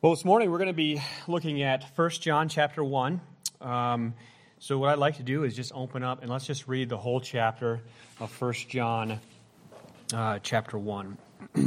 Well, this morning we're going to be looking at 1 John chapter 1. So what I'd like to do is just open up and let's just read the whole chapter of 1 John chapter 1.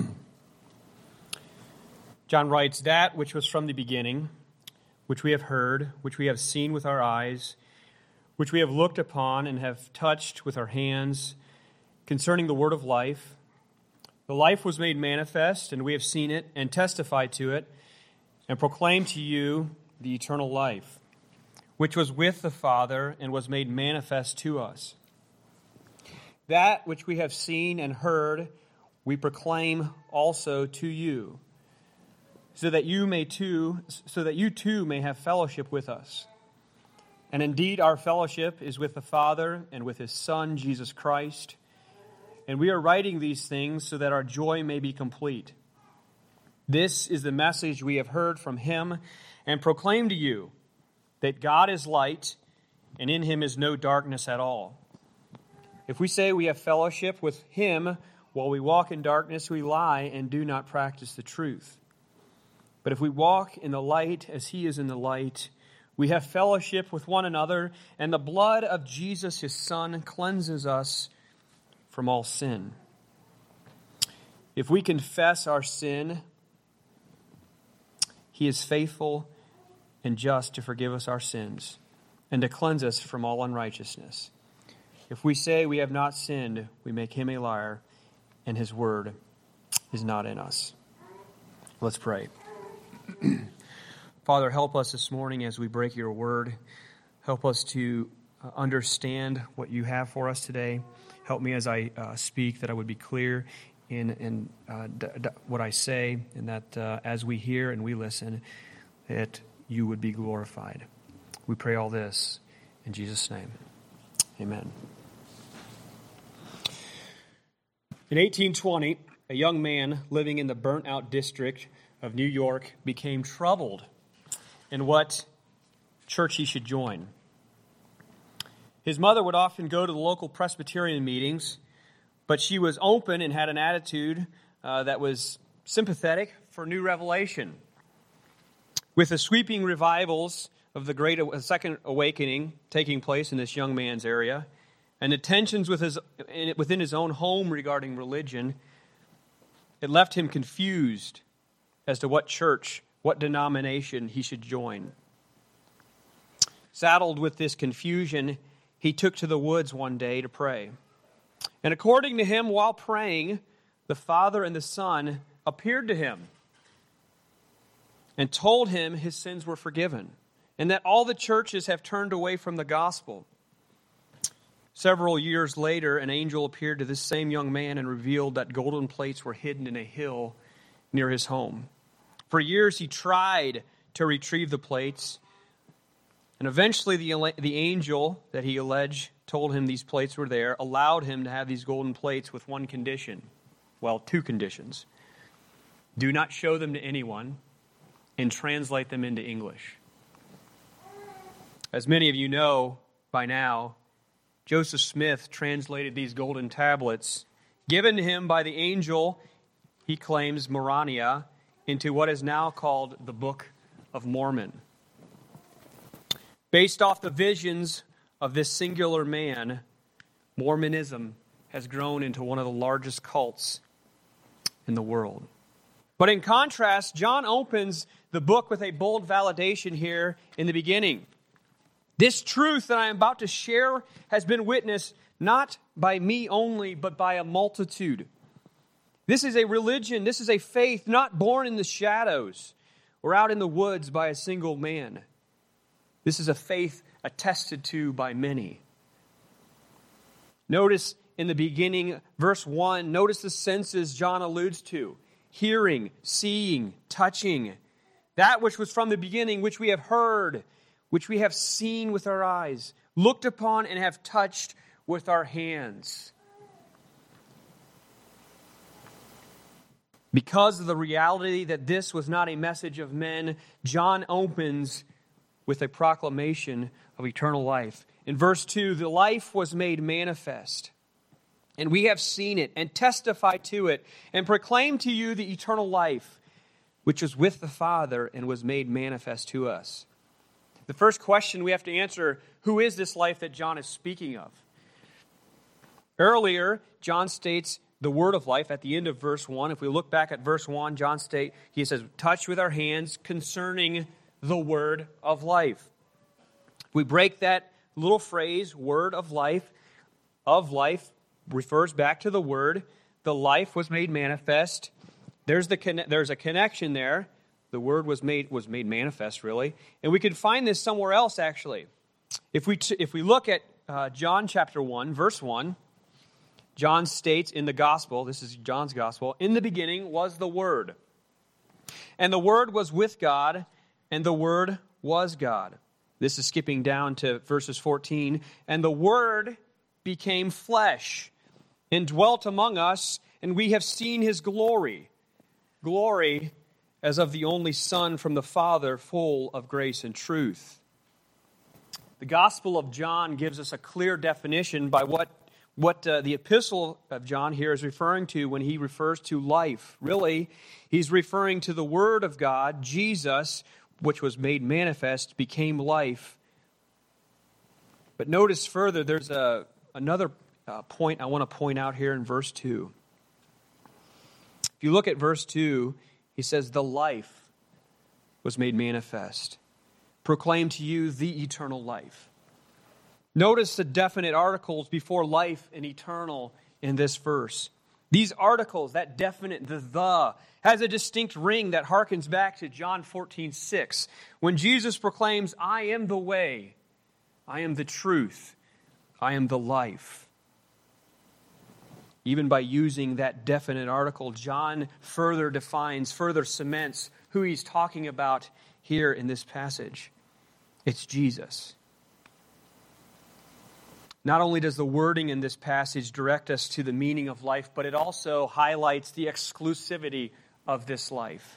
John writes, "That which was from the beginning, which we have heard, which we have seen with our eyes, which we have looked upon and have touched with our hands, concerning the word of life. The life was made manifest, and we have seen it and testified to it, and proclaim to you the eternal life, which was with the Father and was made manifest to us. That which we have seen and heard, we proclaim also to you, so that you too may have fellowship with us. And indeed, our fellowship is with the Father and with His Son, Jesus Christ. And we are writing these things so that our joy may be complete. This is the message we have heard from Him and proclaim to you, that God is light, and in Him is no darkness at all. If we say we have fellowship with Him while we walk in darkness, we lie and do not practice the truth. But if we walk in the light as He is in the light, we have fellowship with one another, and the blood of Jesus, His Son, cleanses us from all sin. If we confess our sin, He is faithful and just to forgive us our sins and to cleanse us from all unrighteousness. If we say we have not sinned, we make Him a liar, and His word is not in us." Let's pray. Father, help us this morning as we break your word. Help us to understand what you have for us today. Help me as I speak that I would be clear in what I say, and that as we hear and we listen, that you would be glorified. We pray all this in Jesus' name. Amen. In 1820, a young man living in the burnt-out district of New York became troubled in what church he should join. His mother would often go to the local Presbyterian meetings, but she was open and had an attitude that was sympathetic for new revelation. With the sweeping revivals of the Great Second Awakening taking place in this young man's area, and the tensions within his own home regarding religion, it left him confused as to what church, what denomination he should join. Saddled with this confusion, he took to the woods one day to pray. And according to him, while praying, the Father and the Son appeared to him and told him his sins were forgiven, and that all the churches have turned away from the gospel. Several years later, an angel appeared to this same young man and revealed that golden plates were hidden in a hill near his home. For years he tried to retrieve the plates, and eventually the angel that he alleged told him these plates were there, allowed him to have these golden plates with one condition. Well, two conditions. Do not show them to anyone, and translate them into English. As many of you know by now, Joseph Smith translated these golden tablets given to him by the angel, he claims, Moroni, into what is now called the Book of Mormon. Based off the visions of this singular man, Mormonism has grown into one of the largest cults in the world. But in contrast, John opens the book with a bold validation here in the beginning. This truth that I am about to share has been witnessed not by me only, but by a multitude. This is a religion, this is a faith not born in the shadows or out in the woods by a single man. This is a faith attested to by many. Notice in the beginning, verse 1, notice the senses John alludes to. Hearing, seeing, touching. That which was from the beginning, which we have heard, which we have seen with our eyes, looked upon and have touched with our hands. Because of the reality that this was not a message of men, John opens with a proclamation of eternal life. In verse 2, the life was made manifest, and we have seen it and testify to it and proclaim to you the eternal life, which was with the Father and was made manifest to us. The first question we have to answer, who is this life that John is speaking of? Earlier, John states the word of life at the end of verse 1. If we look back at verse 1, he says, touch with our hands concerning the word of life. If we break that little phrase, word of life refers back to the word. The life was made manifest. There's a connection there. The word was made manifest, really. And we could find this somewhere else, actually. If we look at John chapter 1, verse 1, John states in the gospel, this is John's gospel, in the beginning was the Word. And the Word was with God, and the Word was God. This is skipping down to verses 14. And the Word became flesh and dwelt among us, and we have seen His glory. Glory as of the only Son from the Father, full of grace and truth. The Gospel of John gives us a clear definition by what the epistle of John here is referring to when he refers to life. Really, he's referring to the Word of God, Jesus, which was made manifest, became life. But notice further, there's another point I want to point out here in verse 2. If you look at verse 2, he says, the life was made manifest, proclaimed to you the eternal life. Notice the definite articles before life and eternal in this verse. These articles, that definite, the, has a distinct ring that harkens back to John 14:6, when Jesus proclaims, I am the way, I am the truth, I am the life. Even by using that definite article, John further defines, further cements who he's talking about here in this passage. It's Jesus. Not only does the wording in this passage direct us to the meaning of life, but it also highlights the exclusivity of this life.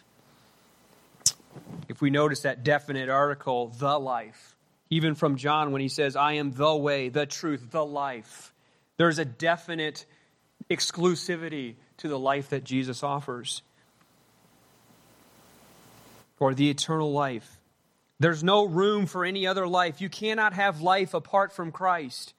If we notice that definite article, the life, even from John when he says, I am the way, the truth, the life, there's a definite exclusivity to the life that Jesus offers. Or the eternal life. There's no room for any other life. You cannot have life apart from Christ.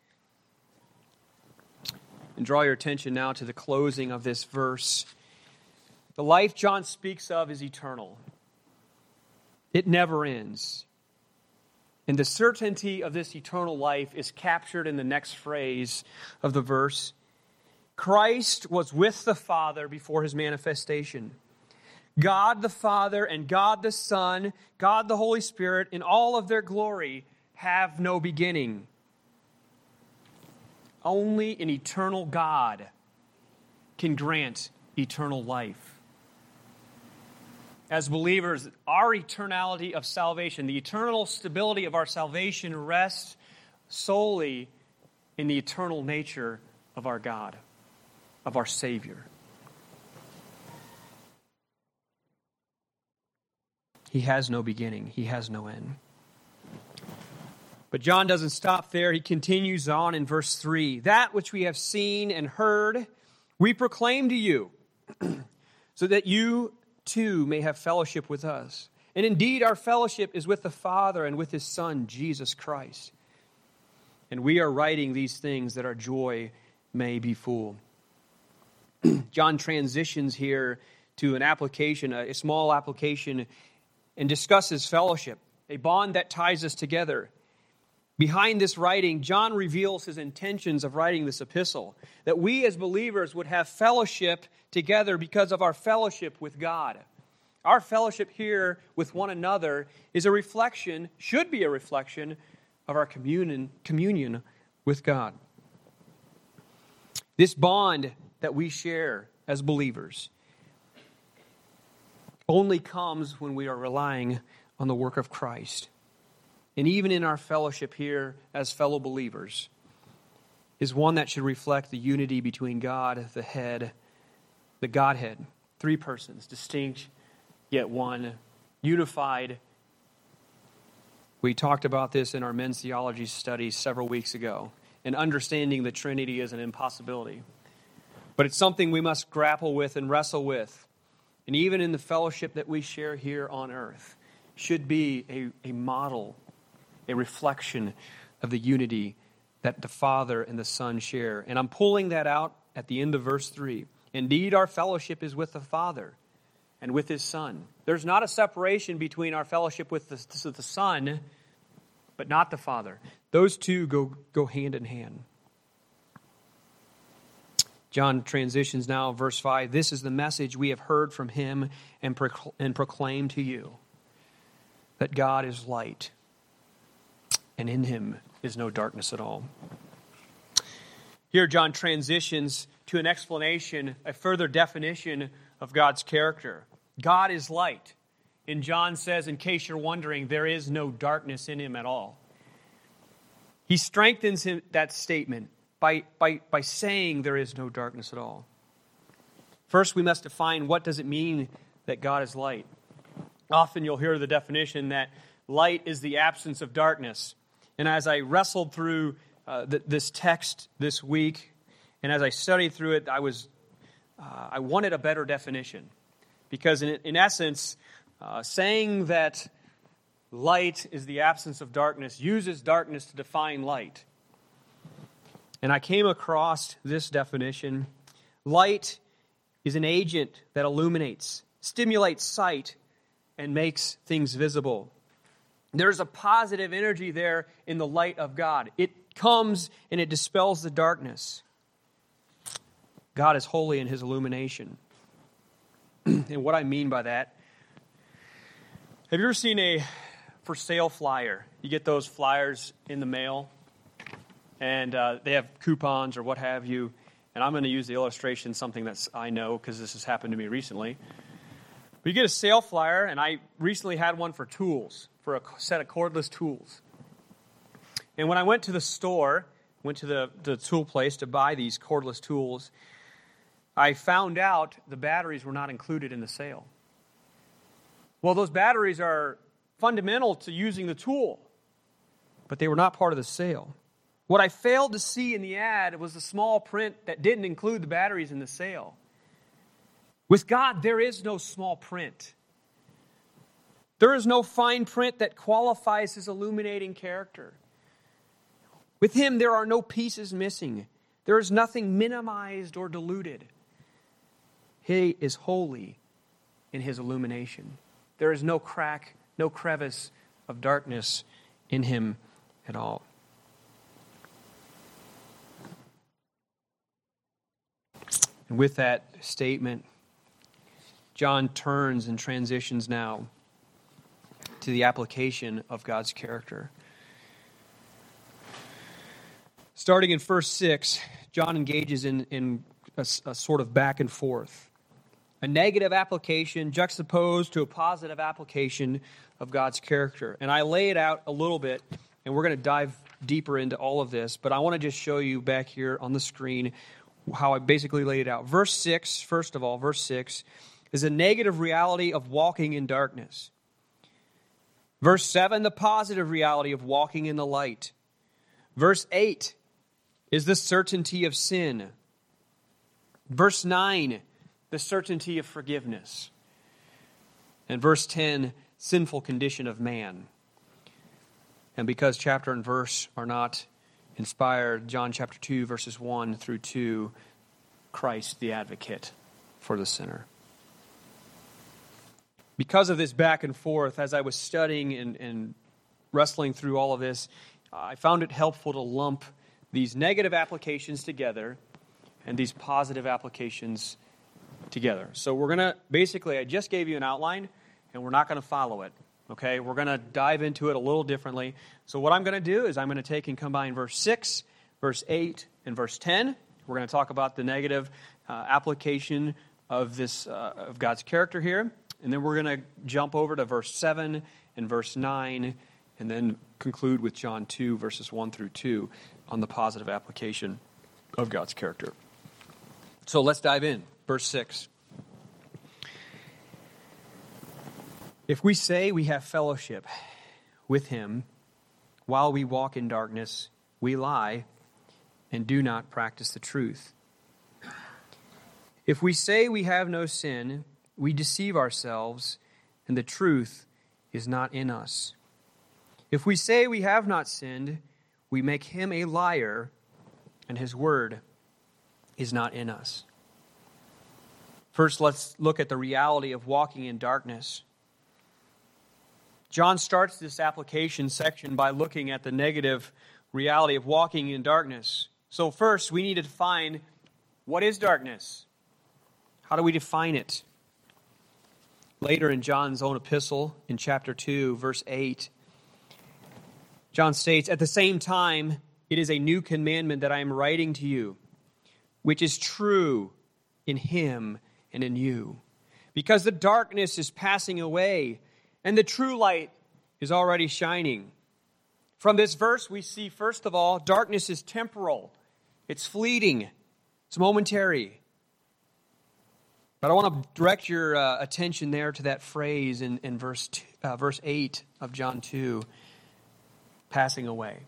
And draw your attention now to the closing of this verse. The life John speaks of is eternal. It never ends. And the certainty of this eternal life is captured in the next phrase of the verse. Christ was with the Father before His manifestation. God the Father and God the Son, God the Holy Spirit, in all of their glory, have no beginning. Only an eternal God can grant eternal life. As believers, our eternality of salvation, the eternal stability of our salvation rests solely in the eternal nature of our God, of our Savior. He has no beginning. He has no end. But John doesn't stop there. He continues on in verse 3. That which we have seen and heard, we proclaim to you, so that you too may have fellowship with us. And indeed, our fellowship is with the Father and with His Son, Jesus Christ. And we are writing these things that our joy may be full. John transitions here to an application, a small application, and discusses fellowship, a bond that ties us together. Behind this writing, John reveals his intentions of writing this epistle, that we as believers would have fellowship together because of our fellowship with God. Our fellowship here with one another is a reflection, should be a reflection, of our communion with God. This bond that we share as believers only comes when we are relying on the work of Christ. And even in our fellowship here as fellow believers is one that should reflect the unity between God, the head, the Godhead, three persons, distinct yet one, unified. We talked about this in our men's theology studies several weeks ago, and understanding the Trinity is an impossibility. But it's something we must grapple with and wrestle with. and even in the fellowship that we share here on earth, should be a model, a reflection of the unity that the Father and the Son share. And I'm pulling that out at the end of verse 3. Indeed, our fellowship is with the Father and with His Son. There's not a separation between our fellowship with the Son, but not the Father. Those two go hand in hand. John transitions now, verse 5. This is the message we have heard from Him and proclaim to you, that God is light, and in Him is no darkness at all. Here John transitions to an explanation, a further definition of God's character. God is light. And John says, in case you're wondering, there is no darkness in Him at all. He strengthens that statement by saying there is no darkness at all. First, we must define what does it mean that God is light. Often you'll hear the definition that light is the absence of darkness. And as I wrestled through this text this week, and as I studied through it, I wanted a better definition. Because in essence, saying that light is the absence of darkness uses darkness to define light. And I came across this definition. Light is an agent that illuminates, stimulates sight, and makes things visible. There's a positive energy there in the light of God. It comes and it dispels the darkness. God is holy in His illumination. And what I mean by that, have you ever seen a for sale flyer? You get those flyers in the mail, and they have coupons or what have you. And I'm going to use the illustration, something that I know because this has happened to me recently. But you get a sale flyer, and I recently had one for tools, for a set of cordless tools. And when I went to the store, went to the tool place to buy these cordless tools, I found out the batteries were not included in the sale. Well, those batteries are fundamental to using the tool, but they were not part of the sale. What I failed to see in the ad was the small print that didn't include the batteries in the sale. With God, there is no small print. There is no fine print that qualifies His illuminating character. With Him, there are no pieces missing. There is nothing minimized or diluted. He is holy in His illumination. There is no crack, no crevice of darkness in Him at all. And with that statement, John turns and transitions now to the application of God's character. Starting in verse 6, John engages in a sort of back and forth. A negative application juxtaposed to a positive application of God's character. And I lay it out a little bit, and we're going to dive deeper into all of this, but I want to just show you back here on the screen how I basically laid it out. Verse 6, first of all, verse 6, is a negative reality of walking in darkness. Verse 7, the positive reality of walking in the light. Verse 8 is the certainty of sin. Verse 9, the certainty of forgiveness. And verse 10, sinful condition of man. And because chapter and verse are not inspired, John chapter 2, verses 1 through 2, Christ the advocate for the sinner. Because of this back and forth, as I was studying and wrestling through all of this, I found it helpful to lump these negative applications together and these positive applications together. So we're going to, basically, I just gave you an outline, and we're not going to follow it. Okay, we're going to dive into it a little differently. So what I'm going to do is I'm going to take and combine verse 6, verse 8, and verse 10. We're going to talk about the negative application of this of God's character here. And then we're going to jump over to verse 7 and verse 9, and then conclude with John 2, verses 1 through 2, on the positive application of God's character. So let's dive in. Verse 6. If we say we have fellowship with Him while we walk in darkness, we lie and do not practice the truth. If we say we have no sin, we deceive ourselves, and the truth is not in us. If we say we have not sinned, we make him a liar, and his word is not in us. First, let's look at the reality of walking in darkness. John starts this application section by looking at the negative reality of walking in darkness. So first, we need to define what is darkness. How do we define it? Later in John's own epistle, in chapter 2, verse 8, John states, "At the same time, it is a new commandment that I am writing to you, which is true in him and in you. Because the darkness is passing away, and the true light is already shining." From this verse, we see, first of all, darkness is temporal. It's fleeting. It's momentary. But I want to direct your attention there to that phrase in verse 8 of John 2, passing away.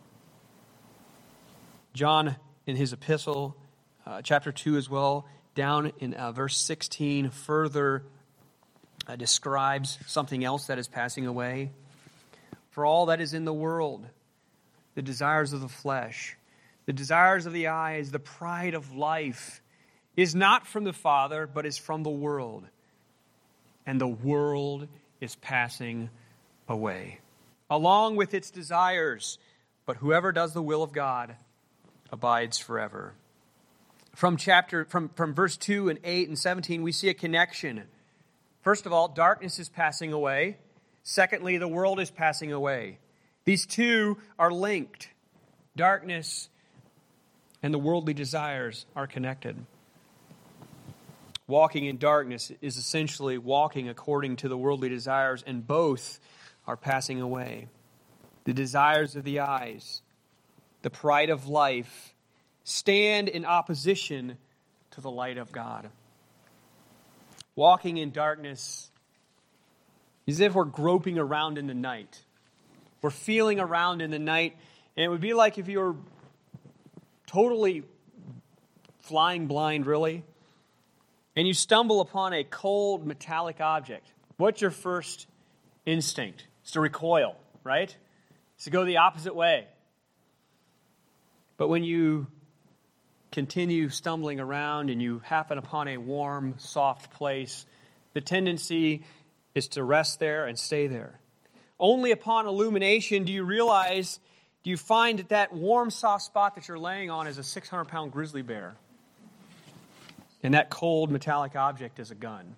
John, in his epistle, chapter 2 as well, down in verse 16, further describes something else that is passing away. "For all that is in the world, the desires of the flesh, the desires of the eyes, the pride of life, is not from the Father, but is from the world. And the world is passing away, along with its desires. But whoever does the will of God abides forever." From verse 2 and 8 and 17, we see a connection. First of all, darkness is passing away. Secondly, the world is passing away. These two are linked. Darkness and the worldly desires are connected. Walking in darkness is essentially walking according to the worldly desires, and both are passing away. The desires of the eyes, the pride of life, stand in opposition to the light of God. Walking in darkness is as if we're groping around in the night. We're feeling around in the night, and it would be like if you were totally flying blind, really, and you stumble upon a cold metallic object. What's your first instinct? It's to recoil, right? It's to go the opposite way. But when you continue stumbling around and you happen upon a warm, soft place, the tendency is to rest there and stay there. Only upon illumination do you find that warm, soft spot that you're laying on is a 600-pound grizzly bear. And that cold metallic object is a gun.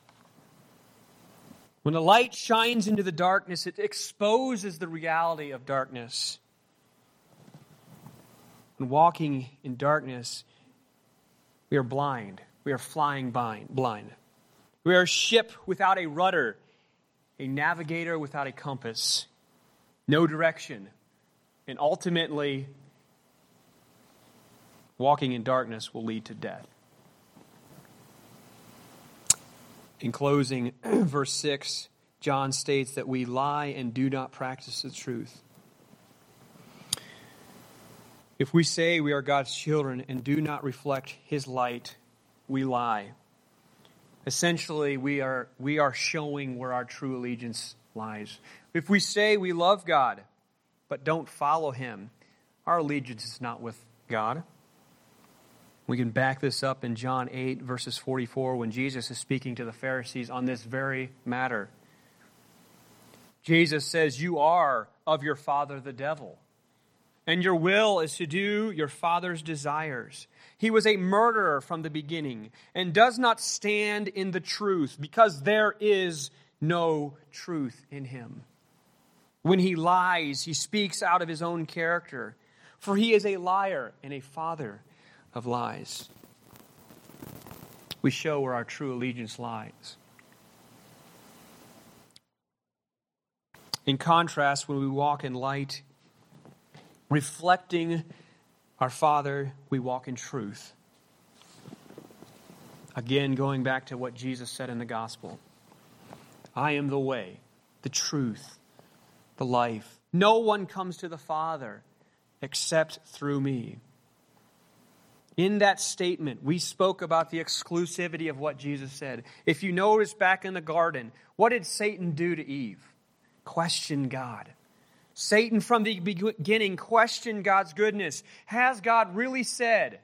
When the light shines into the darkness, it exposes the reality of darkness. When walking in darkness, we are blind. We are flying blind. We are a ship without a rudder, a navigator without a compass, no direction. And ultimately, walking in darkness will lead to death. In closing, verse 6, John states that we lie and do not practice the truth. If we say we are God's children and do not reflect His light, we lie. Essentially, we are showing where our true allegiance lies. If we say we love God but don't follow Him, our allegiance is not with God. We can back this up in John 8, verses 44, when Jesus is speaking to the Pharisees on this very matter. Jesus says, "You are of your father the devil, and your will is to do your father's desires. He was a murderer from the beginning, and does not stand in the truth, because there is no truth in him. When he lies, he speaks out of his own character, for he is a liar and a father of lies." We show where our true allegiance lies. In contrast, when we walk in light, reflecting our Father, we walk in truth. Again, going back to what Jesus said in the gospel, "I am the way, the truth, the life. No one comes to the Father except through me." In that statement, we spoke about the exclusivity of what Jesus said. If you notice back in the garden, what did Satan do to Eve? Question God. Satan from the beginning questioned God's goodness. Has God really said?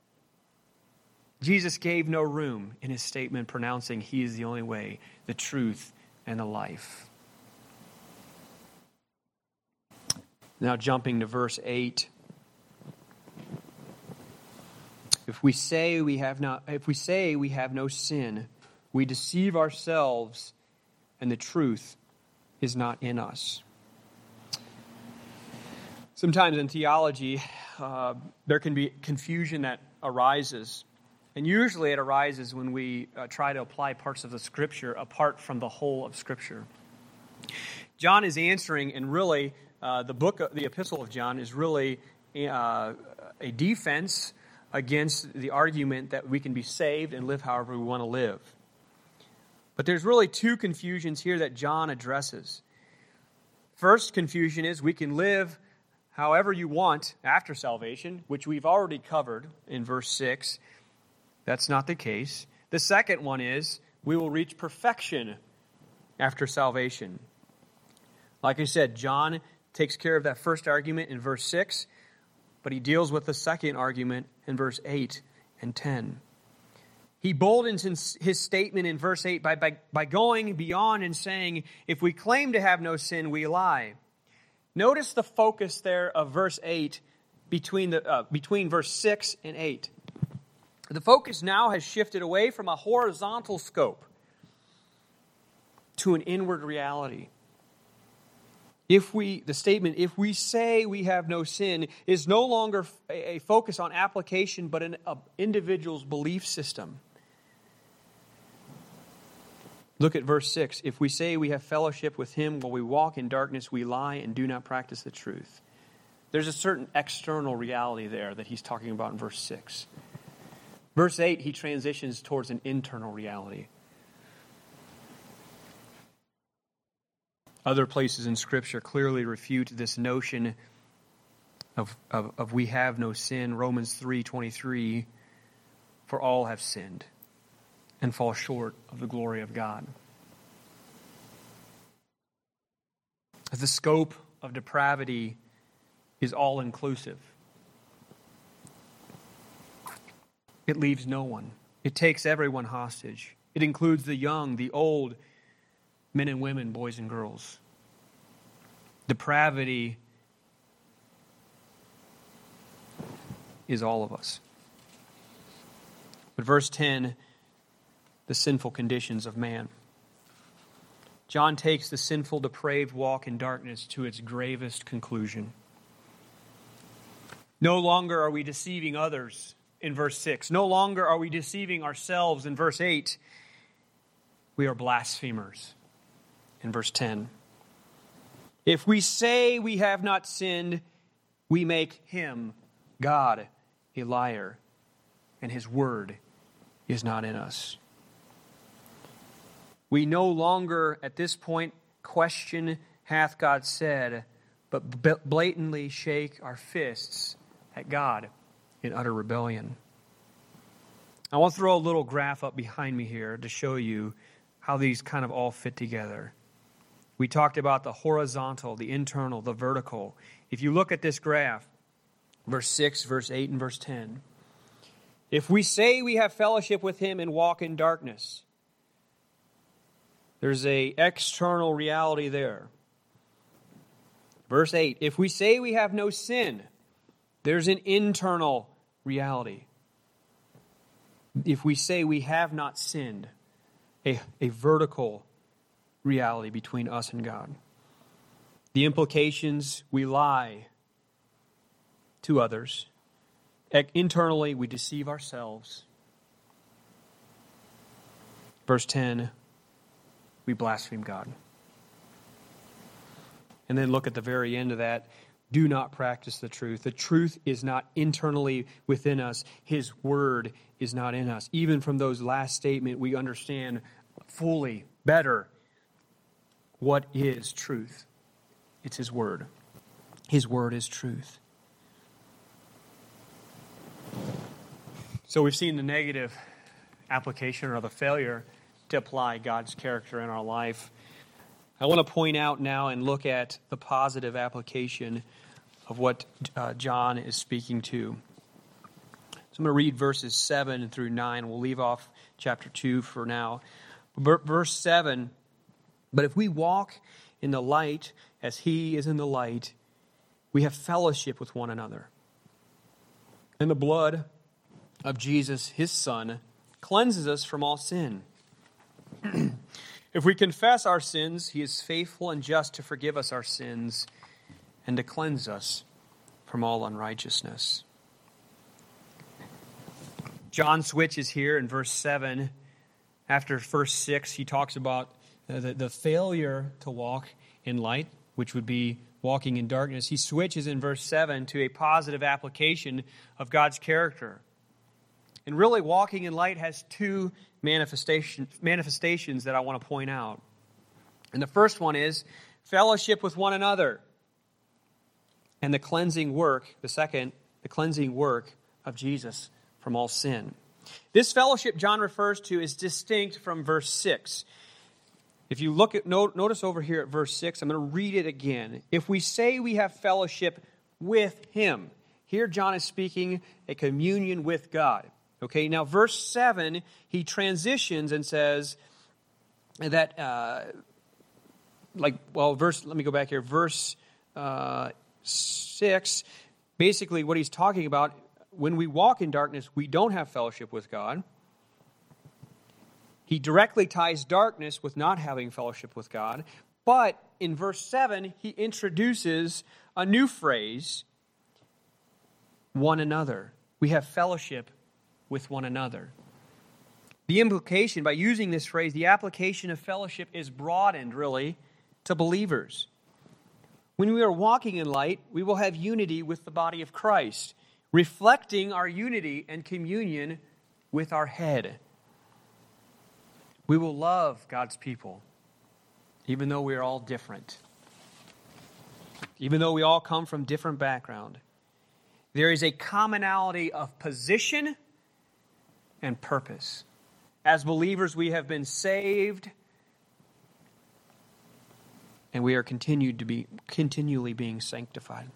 Jesus gave no room in his statement, pronouncing he is the only way, the truth, and the life. Now jumping to verse 8. If we say we have no sin, we deceive ourselves, and the truth is not in us. Sometimes in theology, there can be confusion that arises. And usually it arises when we try to apply parts of the Scripture apart from the whole of Scripture. John is answering, and really, the Epistle of John is really a defense against the argument that we can be saved and live however we want to live. But there's really two confusions here that John addresses. First confusion is we can live however you want after salvation, which we've already covered in verse 6. That's not the case. The second one is we will reach perfection after salvation. Like I said, John takes care of that first argument in verse 6, but he deals with the second argument in verse 8 and 10. He boldens his statement in verse 8 by going beyond and saying, if we claim to have no sin, we lie. Notice the focus there of verse 8 between verse 6 and 8. The focus now has shifted away from a horizontal scope to an inward reality. The statement, if we say we have no sin, is no longer a focus on application, but an individual's belief system. Look at verse 6. If we say we have fellowship with him while we walk in darkness, we lie and do not practice the truth. There's a certain external reality there that he's talking about in verse 6. Verse 8, he transitions towards an internal reality. Other places in Scripture clearly refute this notion of we have no sin. Romans 3:23, for all have sinned and fall short of the glory of God. The scope of depravity is all-inclusive. It leaves no one. It takes everyone hostage. It includes the young, the old, men and women, boys and girls. Depravity is all of us. But verse 10, the sinful conditions of man. John takes the sinful, depraved walk in darkness to its gravest conclusion. No longer are we deceiving others in verse 6. No longer are we deceiving ourselves in verse 8. We are blasphemers in verse 10. If we say we have not sinned, we make him, God, a liar, and his word is not in us. We no longer, at this point, question, hath God said, but blatantly shake our fists at God in utter rebellion. I want to throw a little graph up behind me here to show you how these kind of all fit together. We talked about the horizontal, the internal, the vertical. If you look at this graph, verse 6, verse 8, and verse 10, if we say we have fellowship with him and walk in darkness, there's an external reality there. Verse 8, if we say we have no sin, there's an internal reality. If we say we have not sinned, a vertical reality between us and God. The implications, we lie to others. Internally, we deceive ourselves. Verse 10, we blaspheme God. And then look at the very end of that. Do not practice the truth. The truth is not internally within us. His word is not in us. Even from those last statements, we understand fully, better, what is truth. It's his word. His word is truth. So we've seen the negative application or the failure to apply God's character in our life. I want to point out now and look at the positive application of what John is speaking to. So I'm going to read verses 7 through 9. We'll leave off chapter 2 for now. Verse 7, but if we walk in the light as he is in the light, we have fellowship with one another. And the blood of Jesus, his Son, cleanses us from all sin. If we confess our sins, he is faithful and just to forgive us our sins and to cleanse us from all unrighteousness. John switches here in verse 7. After verse 6, he talks about the failure to walk in light, which would be walking in darkness. He switches in verse 7 to a positive application of God's character. And really, walking in light has two manifestations that I want to point out. And the first one is fellowship with one another. And the cleansing work, the second, the cleansing work of Jesus from all sin. This fellowship John refers to is distinct from verse 6. If you look at, notice over here at verse 6, I'm going to read it again. If we say we have fellowship with him. Here John is speaking a communion with God. Okay, now verse 7, he transitions and says that, let me go back here. Verse 6, basically what he's talking about, when we walk in darkness, we don't have fellowship with God. He directly ties darkness with not having fellowship with God. But in verse 7, he introduces a new phrase, one another. We have fellowship with one another. The implication, by using this phrase, the application of fellowship is broadened, really, to believers. When we are walking in light, we will have unity with the body of Christ, reflecting our unity and communion with our head. We will love God's people, even though we are all different. Even though we all come from different background. There is a commonality of position and purpose. As believers, we have been saved, and we are continually being sanctified.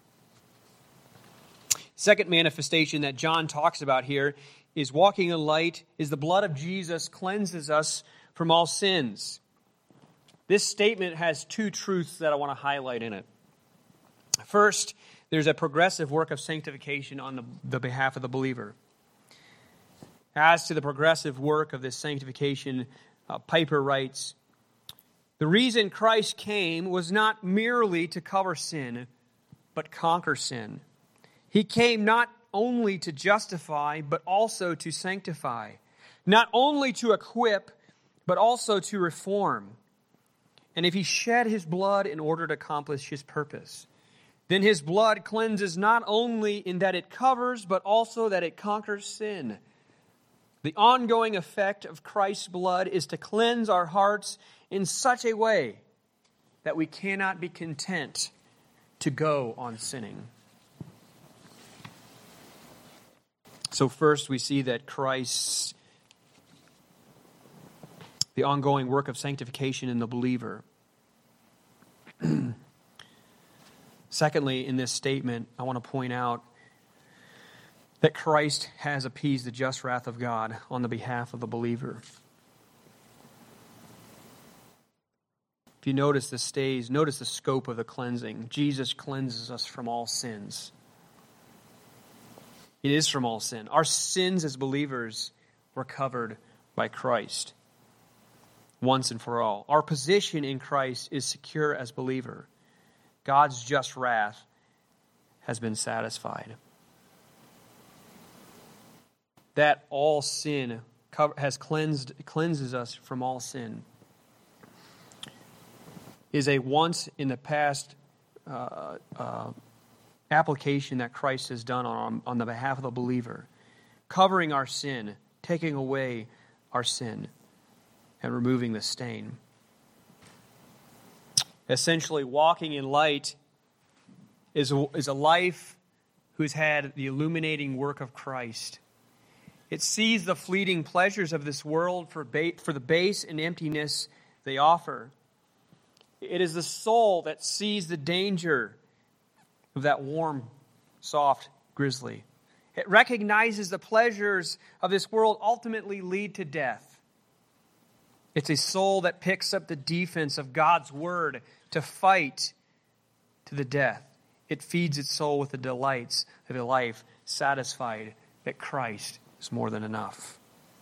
Second manifestation that John talks about here is walking in light, is the blood of Jesus cleanses us from all sins. This statement has two truths that I want to highlight in it. First, there's a progressive work of sanctification on the behalf of the believer. As to the progressive work of this sanctification, Piper writes, the reason Christ came was not merely to cover sin, but conquer sin. He came not only to justify, but also to sanctify. Not only to equip, but also to reform. And if he shed his blood in order to accomplish his purpose, then his blood cleanses not only in that it covers, but also that it conquers sin. The ongoing effect of Christ's blood is to cleanse our hearts in such a way that we cannot be content to go on sinning. So first we see that Christ's, the ongoing work of sanctification in the believer. Secondly, in this statement, I want to point out that Christ has appeased the just wrath of God on the behalf of the believer. If you notice notice the scope of the cleansing. Jesus cleanses us from all sins. It is from all sin. Our sins as believers were covered by Christ once and for all. Our position in Christ is secure as believer. God's just wrath has been satisfied. That all sin has cleanses us from all sin is a once in the past application that Christ has done on the behalf of the believer, covering our sin, taking away our sin, and removing the stain. Essentially, walking in light is a life who's had the illuminating work of Christ. It sees the fleeting pleasures of this world for the base and emptiness they offer. It is the soul that sees the danger of that warm, soft grizzly. It recognizes the pleasures of this world ultimately lead to death. It's a soul that picks up the defense of God's word to fight to the death. It feeds its soul with the delights of a life satisfied that Christ is more than enough.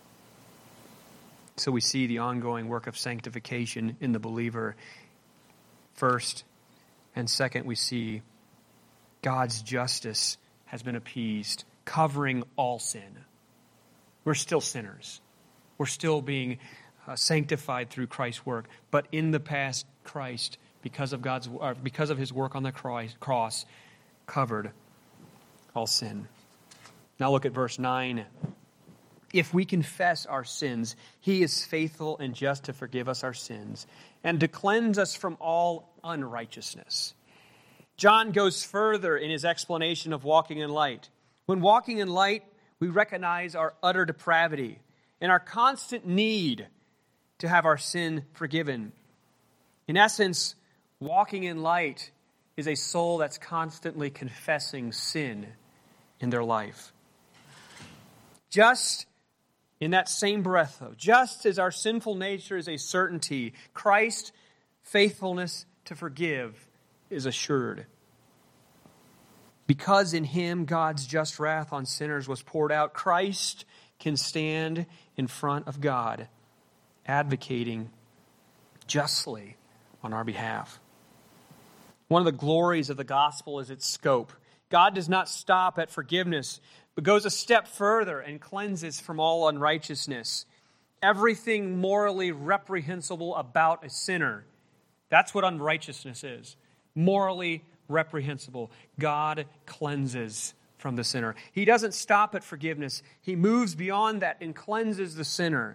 So we see the ongoing work of sanctification in the believer first. And second, we see God's justice has been appeased, covering all sin. We're still sinners. We're still being sanctified through Christ's work. But in the past, Christ, because of His work on the cross, covered all sin. Now look at verse 9. If we confess our sins, He is faithful and just to forgive us our sins and to cleanse us from all unrighteousness. John goes further in his explanation of walking in light. When walking in light, we recognize our utter depravity and our constant need to have our sin forgiven. In essence, walking in light is a soul that's constantly confessing sin in their life. Just in that same breath, though, just as our sinful nature is a certainty, Christ's faithfulness to forgive is assured. Because in Him God's just wrath on sinners was poured out, Christ can stand in front of God, advocating justly on our behalf. One of the glories of the gospel is its scope. God does not stop at forgiveness, but goes a step further and cleanses from all unrighteousness. Everything morally reprehensible about a sinner. That's what unrighteousness is. Morally reprehensible. God cleanses from the sinner. He doesn't stop at forgiveness. He moves beyond that and cleanses the sinner.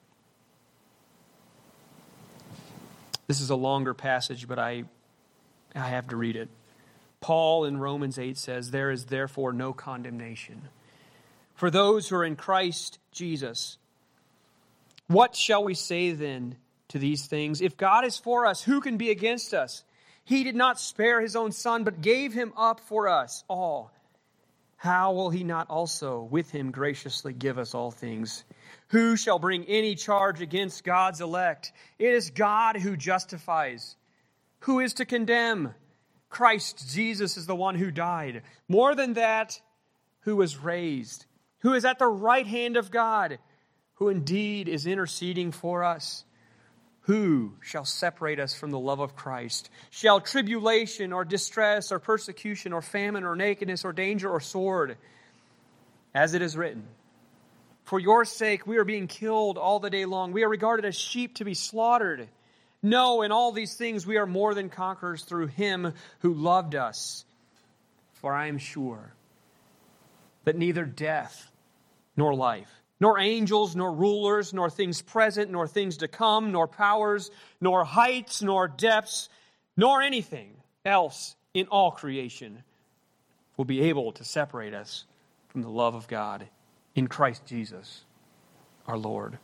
This is a longer passage, but I have to read it. Paul in Romans 8 says, "There is therefore no condemnation for those who are in Christ Jesus. What shall we say then to these things? If God is for us, who can be against us? He did not spare His own Son, but gave Him up for us all. How will He not also with Him graciously give us all things? Who shall bring any charge against God's elect? It is God who justifies. Who is to condemn? Christ Jesus is the one who died. More than that, who was raised, who is at the right hand of God, who indeed is interceding for us. Who shall separate us from the love of Christ? Shall tribulation or distress or persecution or famine or nakedness or danger or sword? As it is written, for your sake we are being killed all the day long. We are regarded as sheep to be slaughtered. No, in all these things we are more than conquerors through Him who loved us. For I am sure that neither death nor life, nor angels, nor rulers, nor things present, nor things to come, nor powers, nor heights, nor depths, nor anything else in all creation will be able to separate us from the love of God in Christ Jesus, our Lord.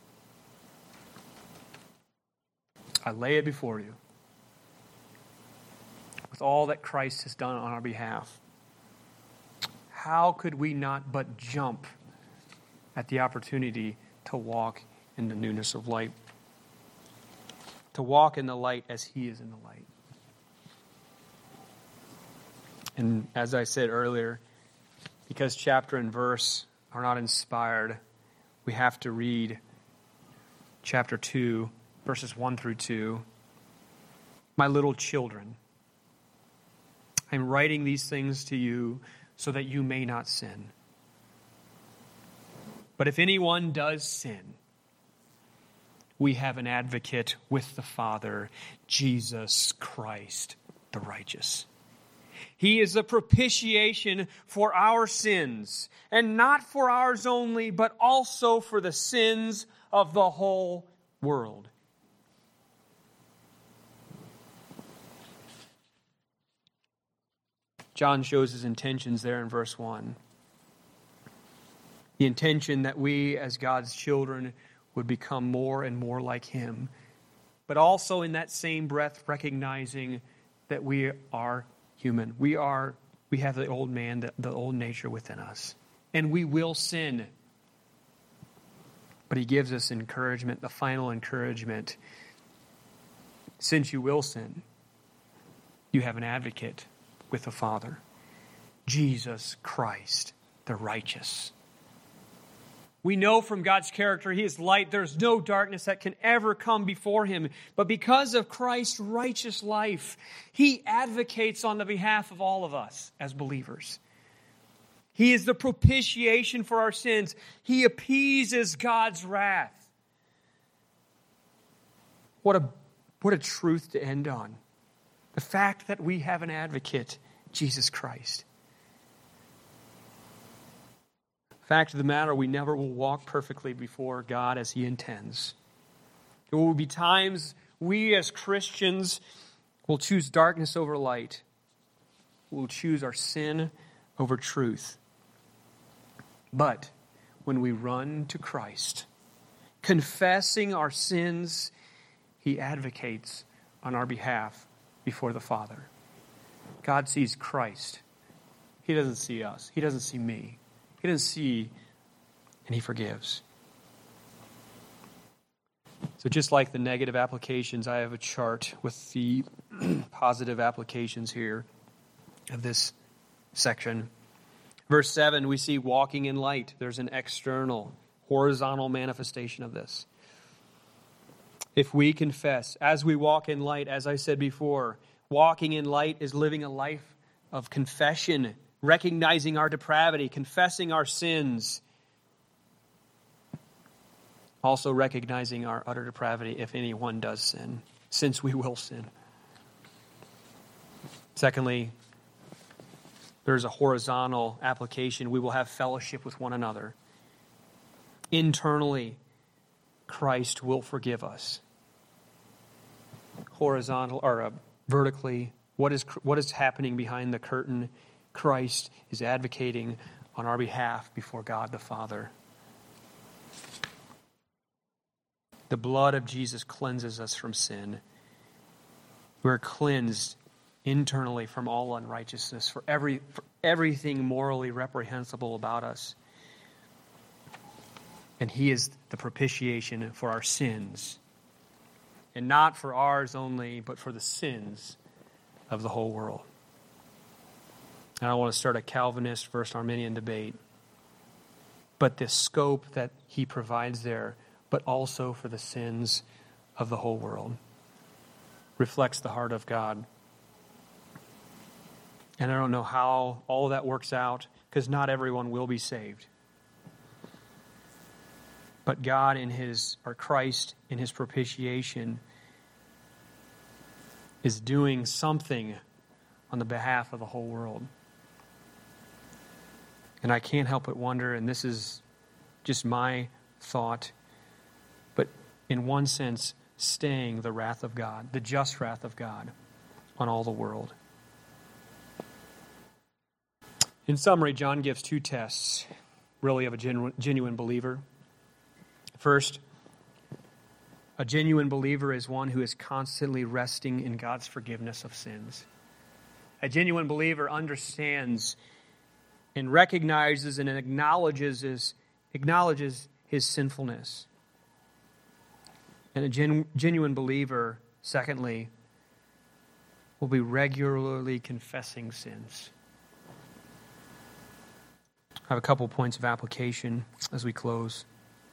I lay it before you with all that Christ has done on our behalf. How could we not but jump at the opportunity to walk in the newness of light? To walk in the light as He is in the light. And as I said earlier, because chapter and verse are not inspired, we have to read chapter 2, verses 1 through 2. My little children, I am writing these things to you so that you may not sin. But if anyone does sin, we have an advocate with the Father, Jesus Christ the righteous. He is a propitiation for our sins, and not for ours only, but also for the sins of the whole world. John shows his intentions there in verse 1. The intention that we as God's children would become more and more like Him. But also in that same breath recognizing that we are human. We have the old man, the old nature within us. And we will sin. But He gives us encouragement, the final encouragement. Since you will sin, you have an advocate with the Father. Jesus Christ, the righteous. We know from God's character He is light. There's no darkness that can ever come before Him. But because of Christ's righteous life, He advocates on the behalf of all of us as believers. He is the propitiation for our sins. He appeases God's wrath. What a truth to end on. The fact that we have an advocate, Jesus Christ. Fact of the matter, we never will walk perfectly before God as He intends. There will be times we as Christians will choose darkness over light. We'll choose our sin over truth. But when we run to Christ, confessing our sins, He advocates on our behalf before the Father. God sees Christ. He doesn't see us. He doesn't see me. He doesn't see, and He forgives. So just like the negative applications, I have a chart with the positive applications here of this section. Verse 7, we see walking in light. There's an external, horizontal manifestation of this. If we confess, as we walk in light, as I said before, walking in light is living a life of confession, recognizing our depravity, confessing our sins. Also recognizing our utter depravity if anyone does sin, since we will sin. Secondly, there's a horizontal application. We will have fellowship with one another. Internally, Christ will forgive us. Horizontal or vertically, what is happening behind the curtain? Christ is advocating on our behalf before God the Father. The blood of Jesus cleanses us from sin. We're cleansed internally from all unrighteousness, for everything morally reprehensible about us. And He is the propitiation for our sins. And not for ours only, but for the sins of the whole world. I don't want to start a Calvinist versus Arminian debate. But the scope that He provides there, but also for the sins of the whole world, reflects the heart of God. And I don't know how all of that works out, because not everyone will be saved. But God Christ in His propitiation is doing something on the behalf of the whole world. And I can't help but wonder, and this is just my thought, but in one sense, staying the wrath of God, the just wrath of God on all the world. In summary, John gives two tests, really, of a genuine believer. First, a genuine believer is one who is constantly resting in God's forgiveness of sins. A genuine believer understands and recognizes and acknowledges his sinfulness. And a genuine believer, secondly, will be regularly confessing sins. I have a couple points of application as we close.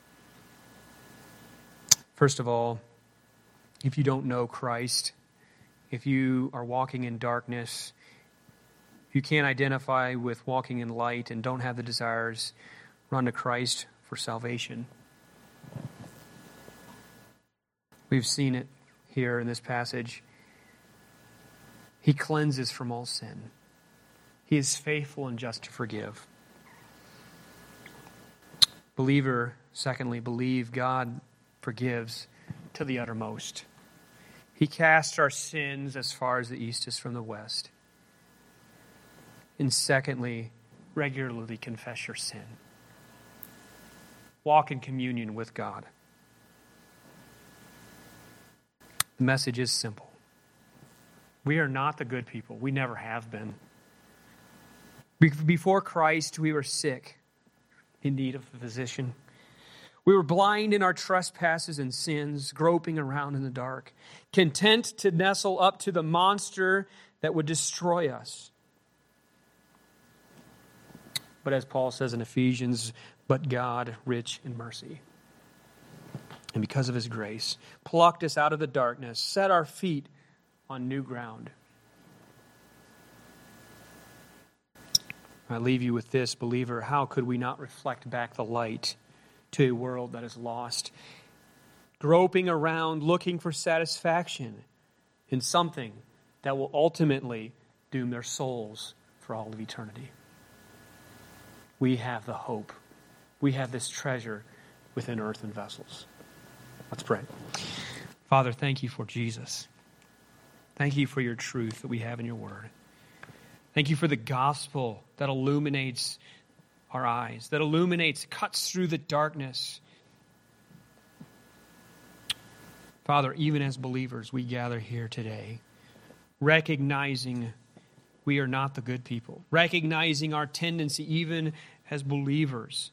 First of all, if you don't know Christ, if you are walking in darkness, you can't identify with walking in light and don't have the desires, run to Christ for salvation. We've seen it here in this passage. He cleanses from all sin. He is faithful and just to forgive. Believer, secondly, believe God forgives to the uttermost. He casts our sins as far as the east is from the west. And secondly, regularly confess your sin. walk in communion with God. The message is simple. We are not the good people. We never have been. Before Christ, we were sick, in need of a physician. We were blind in our trespasses and sins, groping around in the dark, content to nestle up to the monster that would destroy us. But as Paul says in Ephesians, but God, rich in mercy, and because of his grace, plucked us out of the darkness, set our feet on new ground. I leave you with this, believer. How could we not reflect back the light to a world that is lost, groping around, looking for satisfaction in something that will ultimately doom their souls for all of eternity? We have the hope. We have this treasure within earthen vessels. Let's pray. Father, thank you for Jesus. Thank you for your truth that we have in your word. Thank you for the gospel that illuminates our eyes, that illuminates, cuts through the darkness. Father, even as believers, we gather here today, recognizing we are not the good people, recognizing our tendency, even as believers,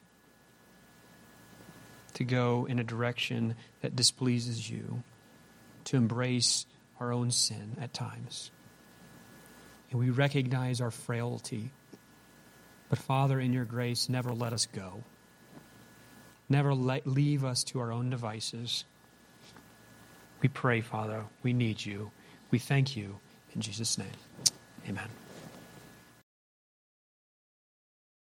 to go in a direction that displeases you, to embrace our own sin at times. And we recognize our frailty. But Father, in your grace, never let us go. Never leave us to our own devices. We pray, Father, we need you. We thank you. In Jesus' name, amen.